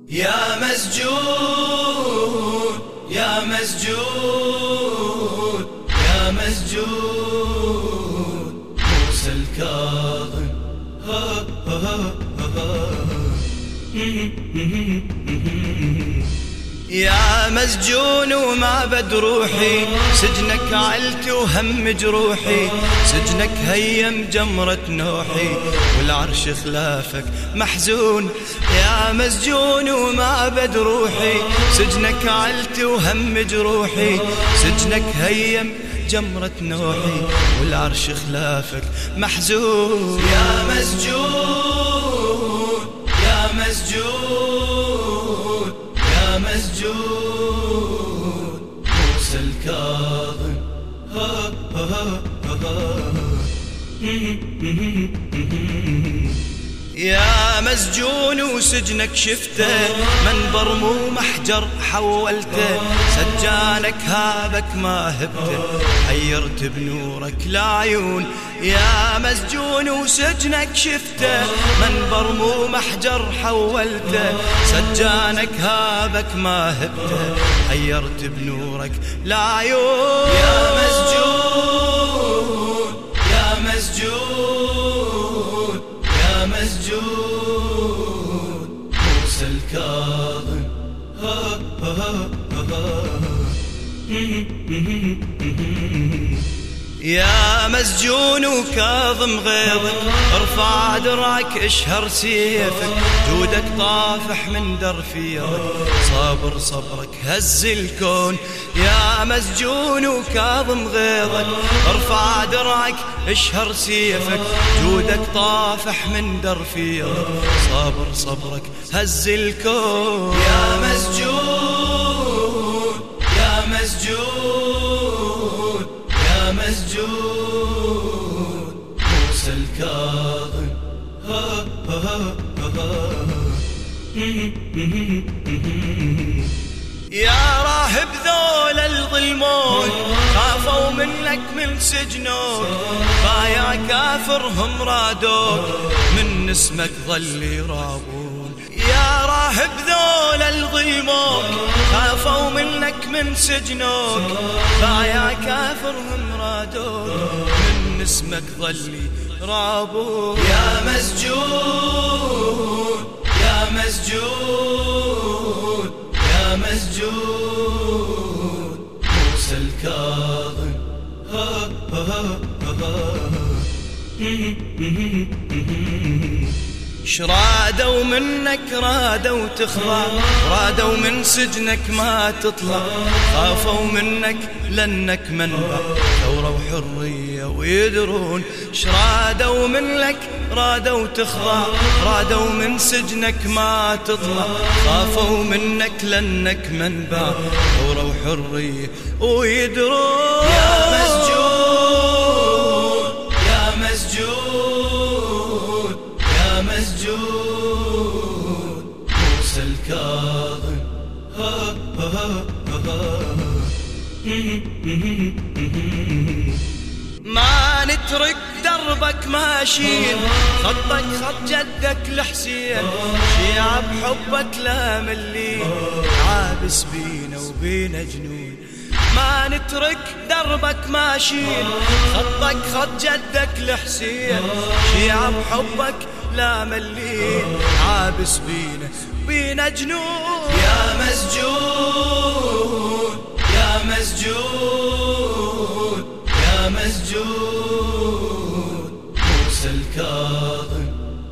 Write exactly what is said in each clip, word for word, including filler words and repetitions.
يا مسجون يا مسجون يا مسجون موسى الكاظم. يا مسجون وما بد روحي، سجنك عيلتي وهم جروحي، سجنك هيم جمرة نوحي والعرش خلافك محزون. يا مسجون وما بد روحي، سجنك عيلتي وهم جروحي، سجنك هيم جمرة نوحي والعرش خلافك محزون. يا مسجون يا مسجون يا مسجون موسى الكاظم. يا مسجون وسجنك شفته، منبر مو محجر حولته، سجانك هابك ما هبته، حيرت بنورك العيون. يا مسجون وسجنك شفته، منبر مو محجر حولته، سجانك هابك ما هبته، حيرت بنورك العيون. يا مسجون يا مسجون يا مسجون موسى الكاظم. يا مسجون وكاظم غيظك، ارفع درعك اشهر سيفك، جودك طافح من درفيرك، صابر صبرك هز الكون. يا مسجون وكاظم غيظك، ارفع درعك اشهر سيفك، جودك طافح من درفيرك، صابر صبرك هز الكون. يا مسجون يا مسجون يا مسجون موسى الكاظم. يا راهب ذول الظلمون، خافوا منك من سجنوك، بايع كافرهم رادوك، من اسمك ظل يرابون. يا راهب ذول الظلمون، خافوا منك من سجنوك، بايع كافرهم رادوك، من اسمك ظل يرابون. يا مسجون يا مسجون يا مسجون موسى الكاظم. شرادوا منك رادوا تخضع، رادوا من سجنك ما تطلع، خافوا منك لأنك منبع ثورة وحرية ويدرون. شرادوا منك رادوا تخضع، رادوا من سجنك ما تطلع، خافوا منك لأنك منبع ثورة وحرية ويدرون. يا مسجون يا مسجون يا مسجون موسى الكاظم. ما نترك دربك ماشيين، خطك خط جدك الحسين، شيعة بحبك لا ملين، عابس بينا وبينا جنون. ما نترك دربك ماشيين، خطك خط جدك الحسين، شيعة بحبك لا ملين، عابس بينا بينا جنون. يا مسجون يا مسجون يا مسجون موسى الكاظم.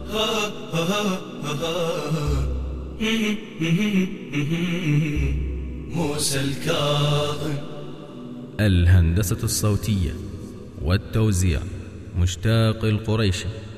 موسى الكاظم. الهندسة الصوتية والتوزيع مشتاق القريشي.